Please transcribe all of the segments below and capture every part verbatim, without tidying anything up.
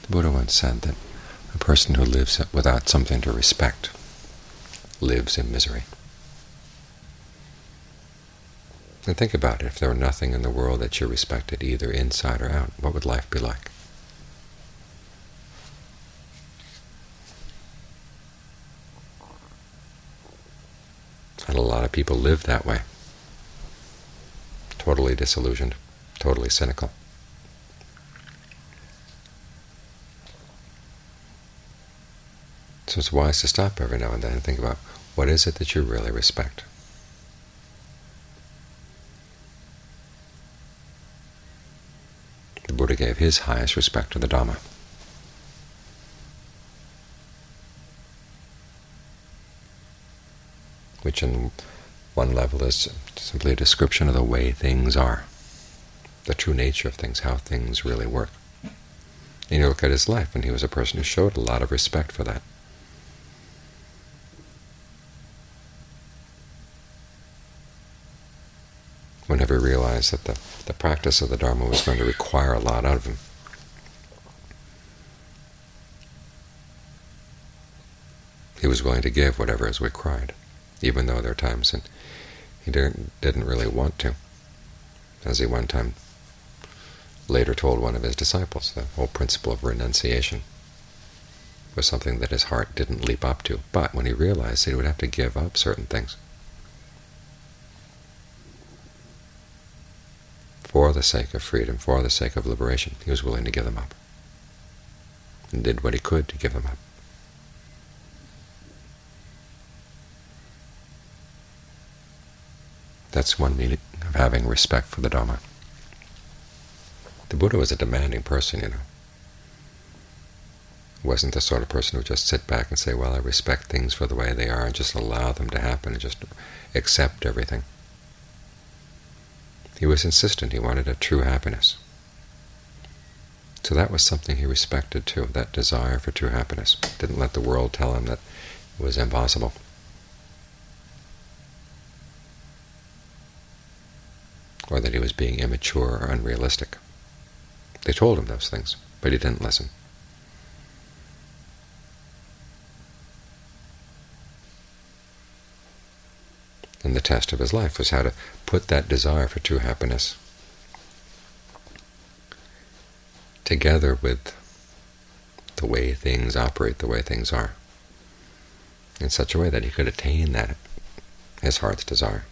The Buddha once said that a person who lives without something to respect lives in misery. And think about it. If there were nothing in the world that you respected, either inside or out, what would life be like? And a lot of people live that way, totally disillusioned, totally cynical. So it's wise to stop every now and then and think about, what is it that you really respect? The Buddha gave his highest respect to the Dhamma. Which in one level is simply a description of the way things are, the true nature of things, how things really work. And you look at his life, and he was a person who showed a lot of respect for that. Whenever he realized that the, the practice of the Dharma was going to require a lot out of him, he was willing to give whatever is required, even though there are times when he didn't, didn't really want to. As he one time later told one of his disciples, the whole principle of renunciation was something that his heart didn't leap up to. But when he realized that he would have to give up certain things for the sake of freedom, for the sake of liberation, he was willing to give them up, and did what he could to give them up. That's one meaning of having respect for the Dhamma. The Buddha was a demanding person, you know. He wasn't the sort of person who would just sit back and say, well, I respect things for the way they are, and just allow them to happen, and just accept everything. He was insistent. He wanted a true happiness. So that was something he respected too, that desire for true happiness. Didn't let the world tell him that it was impossible. Or that he was being immature or unrealistic. They told him those things, but he didn't listen. And the test of his life was how to put that desire for true happiness together with the way things operate, the way things are, in such a way that he could attain that, his heart's desire.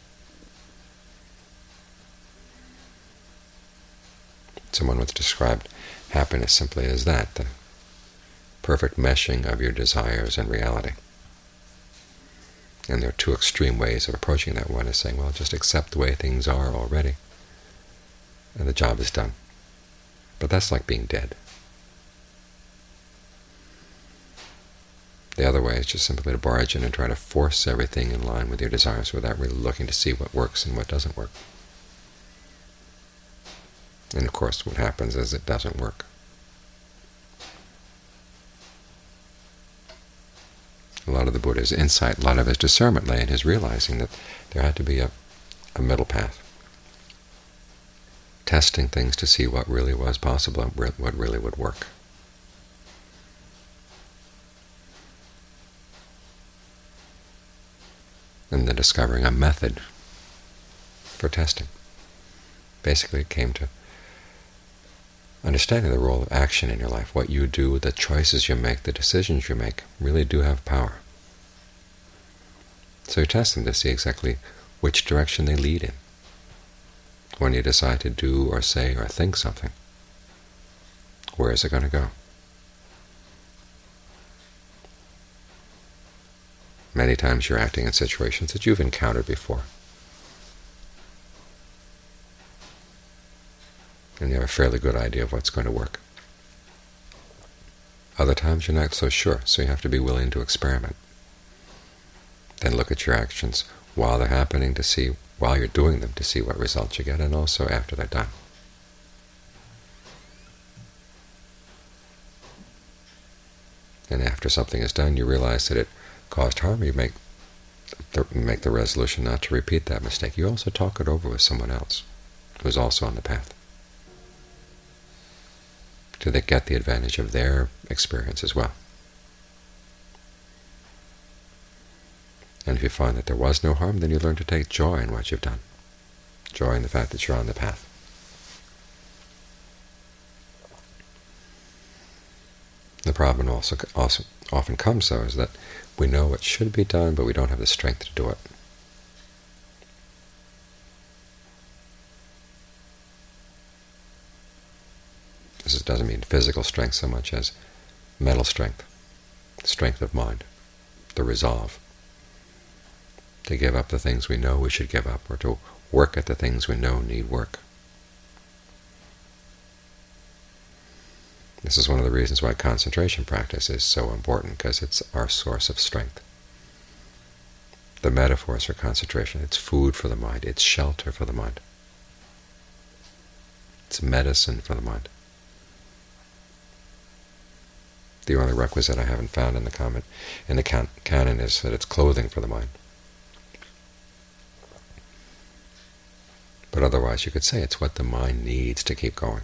Someone once described happiness simply as that, the perfect meshing of your desires and reality. And there are two extreme ways of approaching that. One is saying, well, just accept the way things are already, and the job is done. But that's like being dead. The other way is just simply to barge in and try to force everything in line with your desires without really looking to see what works and what doesn't work. And of course what happens is it doesn't work. A lot of the Buddha's insight, a lot of his discernment lay in his realizing that there had to be a, a middle path, testing things to see what really was possible and what really would work. And then discovering a method for testing. Basically it came to understanding the role of action in your life. What you do, the choices you make, the decisions you make really do have power. So you test them to see exactly which direction they lead in. When you decide to do or say or think something, where is it going to go? Many times you're acting in situations that you've encountered before, and you have a fairly good idea of what's going to work. Other times you're not so sure, so you have to be willing to experiment. Then look at your actions while they're happening to see, while you're doing them, to see what results you get, and also after they're done. And after something is done, you realize that it caused harm, you make the, make the resolution not to repeat that mistake. You also talk it over with someone else who's also on the path. to get the advantage of their experience as well. And if you find that there was no harm, then you learn to take joy in what you've done, joy in the fact that you're on the path. The problem also, also often comes, though, is that we know what should be done, but we don't have the strength to do it. This doesn't mean physical strength so much as mental strength, strength of mind, the resolve to give up the things we know we should give up, or to work at the things we know need work. This is one of the reasons why concentration practice is so important, because it's our source of strength. The metaphors for concentration: it's food for the mind, it's shelter for the mind, it's medicine for the mind. The only requisite I haven't found in the comment in the can canon is that it's clothing for the mind. But otherwise, you could say it's what the mind needs to keep going.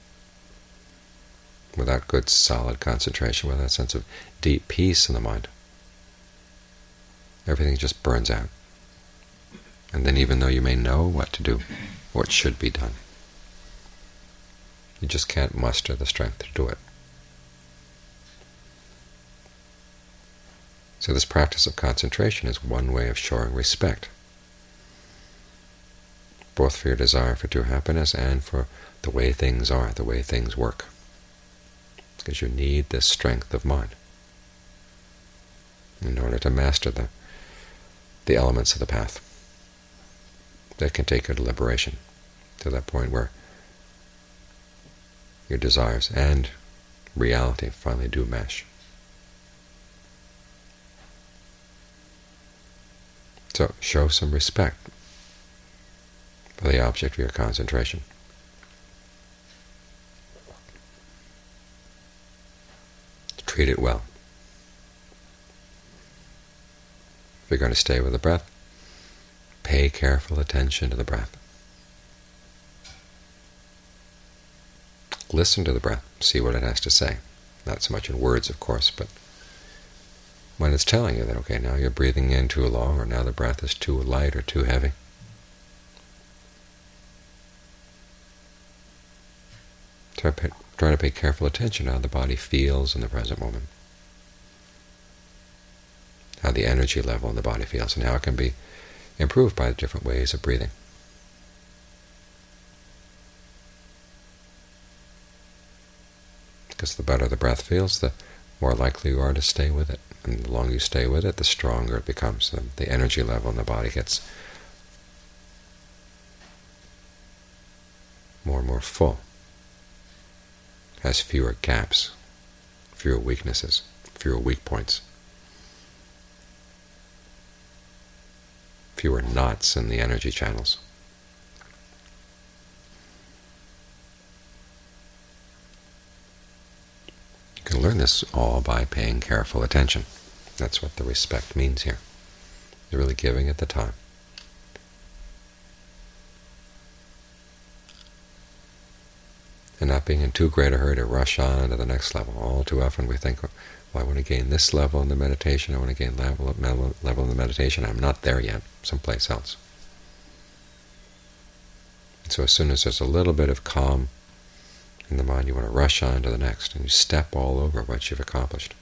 Without good, solid concentration, without a sense of deep peace in the mind, everything just burns out. And then even though you may know what to do, what should be done, you just can't muster the strength to do it. So this practice of concentration is one way of showing respect, both for your desire for true happiness and for the way things are, the way things work, because you need this strength of mind in order to master the, the elements of the path that can take you to liberation, to that point where your desires and reality finally do mesh. So show some respect for the object of your concentration. Treat it well. If you're going to stay with the breath, pay careful attention to the breath. Listen to the breath, see what it has to say. Not so much in words, of course, but when it's telling you that, okay, now you're breathing in too long, or now the breath is too light or too heavy. Try, pay, try to pay careful attention to how the body feels in the present moment, how the energy level in the body feels, and how it can be improved by the different ways of breathing. Because the better the breath feels, the more likely you are to stay with it. And the longer you stay with it, the stronger it becomes. The, the energy level in the body gets more and more full, has fewer gaps, fewer weaknesses, fewer weak points, fewer knots in the energy channels. You can learn this all by paying careful attention. That's what the respect means here. You're really giving it the time. And not being in too great a hurry to rush on to the next level. All too often we think, well, I want to gain this level in the meditation, I want to gain level of level in the meditation. I'm not there yet, someplace else. And so as soon as there's a little bit of calm in the mind, you want to rush on to the next, and you step all over what you've accomplished.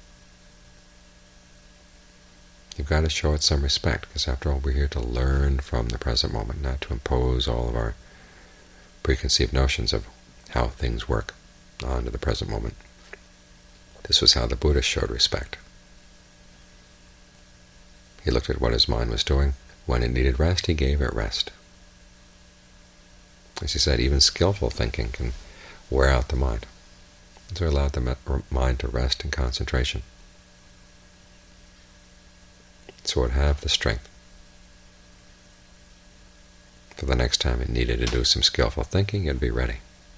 You've got to show it some respect, because after all, we're here to learn from the present moment, not to impose all of our preconceived notions of how things work onto the present moment. This was how the Buddha showed respect. He looked at what his mind was doing. When it needed rest, he gave it rest. As he said, even skillful thinking can wear out the mind. So he allowed the mind to rest in concentration, so it would have the strength for the next time it needed to do some skillful thinking, it'd be ready.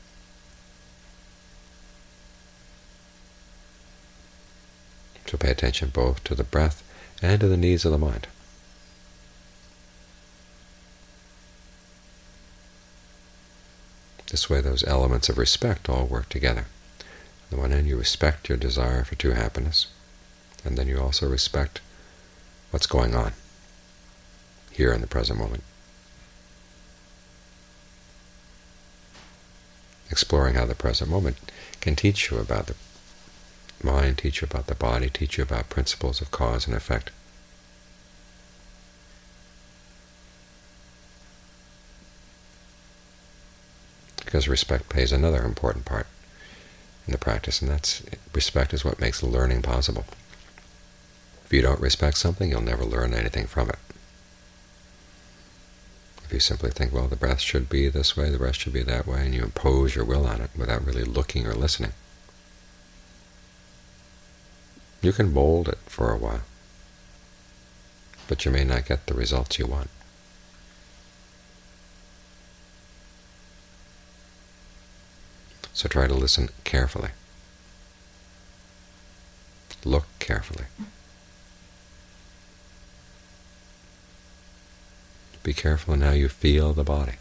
So pay attention both to the breath and to the needs of the mind. This way those elements of respect all work together. On the one hand, you respect your desire for true happiness, and then you also respect what's going on here in the present moment. Exploring how the present moment can teach you about the mind, teach you about the body, teach you about principles of cause and effect. Because respect plays another important part in the practice, and that's respect is what makes learning possible. If you don't respect something, you'll never learn anything from it. If you simply think, well, the breath should be this way, the breath should be that way, and you impose your will on it without really looking or listening, you can mold it for a while, but you may not get the results you want. So try to listen carefully. Look carefully. Be careful in how you feel the body.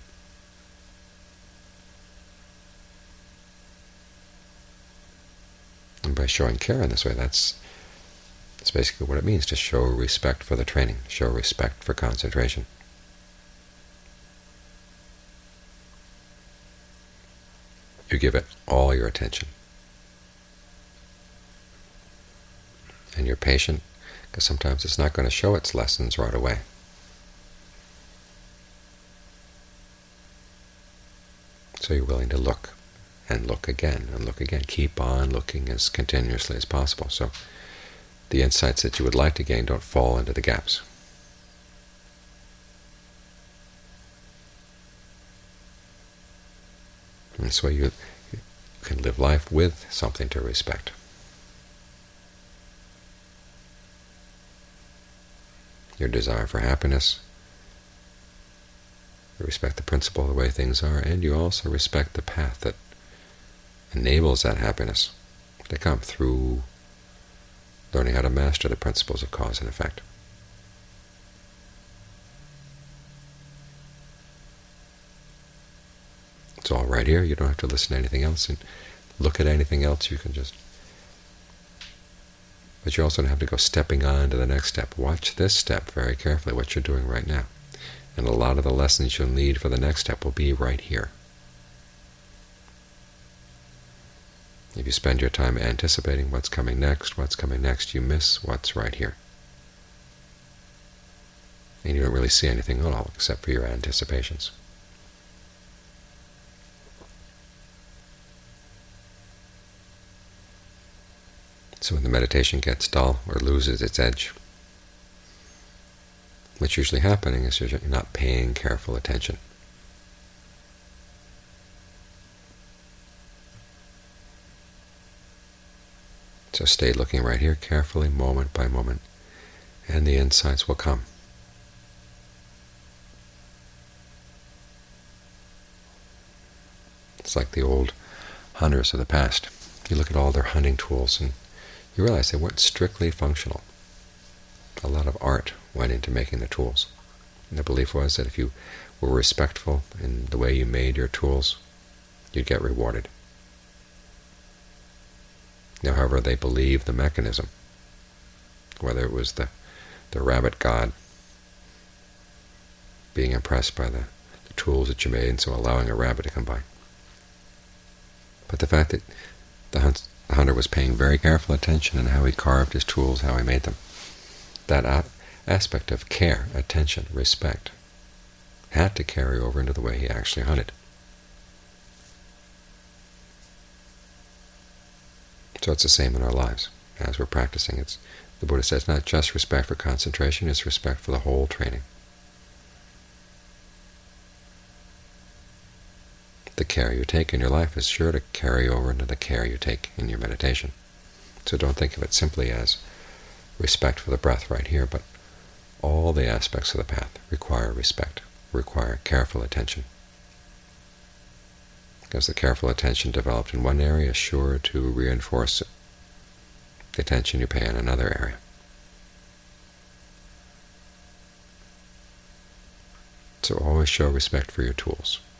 And by showing care in this way, that's, that's basically what it means to show respect for the training, show respect for concentration. You give it all your attention. And you're patient, because sometimes it's not going to show its lessons right away. So you're willing to look, and look again, and look again. Keep on looking as continuously as possible, so the insights that you would like to gain don't fall into the gaps. And this way you, you can live life with something to respect. Your desire for happiness, you respect the principle of the way things are, and you also respect the path that enables that happiness to come through learning how to master the principles of cause and effect. It's all right here. You don't have to listen to anything else and look at anything else. You can just... But you also don't have to go stepping on to the next step. Watch this step very carefully, what you're doing right now. And a lot of the lessons you'll need for the next step will be right here. If you spend your time anticipating what's coming next, what's coming next, you miss what's right here. And you don't really see anything at all except for your anticipations. So when the meditation gets dull or loses its edge, what's usually happening is you're not paying careful attention. So stay looking right here carefully, moment by moment, and the insights will come. It's like the old hunters of the past. You look at all their hunting tools and you realize they weren't strictly functional. A lot of art went into making the tools. And the belief was that if you were respectful in the way you made your tools, you'd get rewarded. Now, however, they believed the mechanism, whether it was the, the rabbit god being impressed by the, the tools that you made and so allowing a rabbit to come by. But the fact that the, hunt, the hunter was paying very careful attention in how he carved his tools, how he made them, that a aspect of care, attention, respect, had to carry over into the way he actually hunted. So it's the same in our lives. As we're practicing, it's the Buddha says not just respect for concentration, it's respect for the whole training. The care you take in your life is sure to carry over into the care you take in your meditation. So don't think of it simply as respect for the breath right here, but all the aspects of the path require respect, require careful attention. Because the careful attention developed in one area is sure to reinforce the attention you pay in another area. So always show respect for your tools.